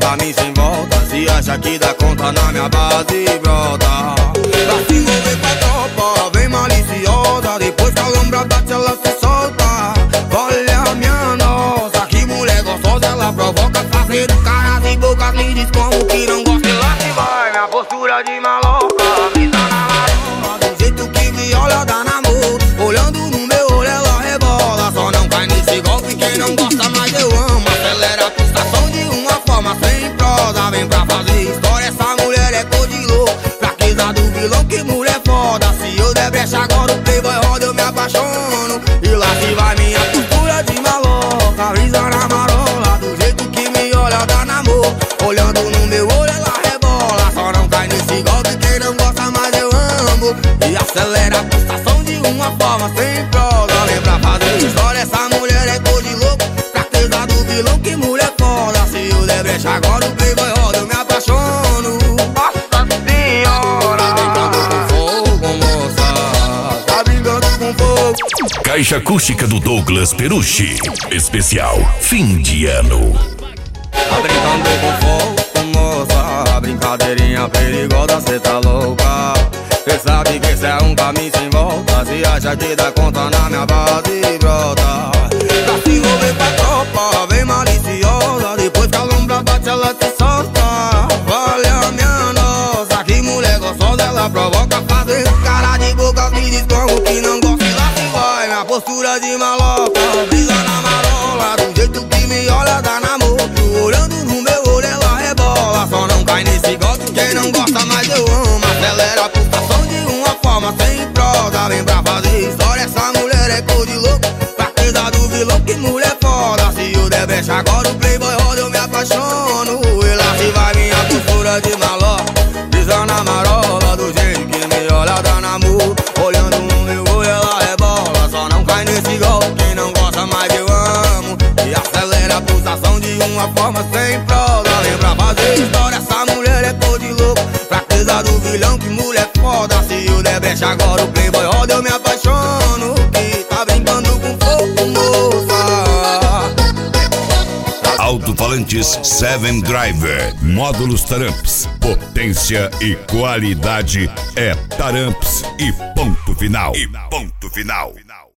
caminho sem volta. Se acha que dá conta na minha base, brota. Pra se envolver com a tropa, vem maliciosa. Depois que a lombra bate, ela se solta. Olha minha nossa, que mulher gostosa. Ela provoca fazer caras e bocas. Me diz como que não gosta. E lá se vai minha postura de maloca. Brisa na marola, do jeito que me olha dá namoro. Olhando no meu olho ela rebola. Só não cai nesse golpe quem não gosta, mas eu amo. Acelera a pulsação de uma forma sem prosa. Vem pra fazer história, essa mulher é cor de louco. Fraqueza do vilão, que mulher foda. Se eu der brecha agora o playboy roda, eu me apaixono. E lá se vai minha postura de maloca. Brisa na marola, do jeito que me olha dá namoro. Olhando no meu olho ela rebola. Só não cai nesse golpe quem não gosta, mas eu amo. E acelera a pulsação de uma forma sem prosa. Vem pra fazer história, essa mulher é cor de louco. Fraqueza do vilão, que mulher foda. Se eu der brecha agora o playboy roda, eu me apaixono. Nossa senhora, tá brincando com fogo, moça. Tá brincando com fogo. Caixa acústica do Douglas Perucci. Especial fim de ano. Tá brincando com fogo, moça. Brincadeirinha perigosa, cê tá louca. Cê sabe que esse é um caminho sem volta. Se acha que dá conta na minha base, brota. Pra se envolver com a tropa, vem maliciosa. Depois que a lombra bate, ela se solta. Olha minha nossa, que mulher gostosa. Ela provoca fazer cara de boca. Me diz como que não gosta. E lá se vai minha postura de maloca. Brisa na marola, do jeito que me olha dá namoro. Olhando no meu olho ela rebola. Só não cai nesse golpe quem não gosta, mas eu amo. Acelera a pulsação de uma forma sem prosa. Vem pra fazer história, essa mulher é cor de louco. Fraqueza do vilão, que mulher foda. Se eu der brecha agora o playboy roda, eu me apaixono. E lá se vai minha postura de maloca. Brisa na marola, do jeito que me olha dá namoro. Olhando no meu olho ela rebola. Só não cai nesse golpe quem não gosta, mas eu amo. E acelera a pulsação de uma forma sem prosa. Vem pra fazer história, essa mulher é cor de louco. Fraqueza do vilão, que mulher foda. Se eu der brecha agora o playboy roda, eu me apaixono. Que tá brincando com fogo, moça. Alto-falantes 7 Driver. Módulos Taramps. Potência e qualidade é Taramps e ponto final.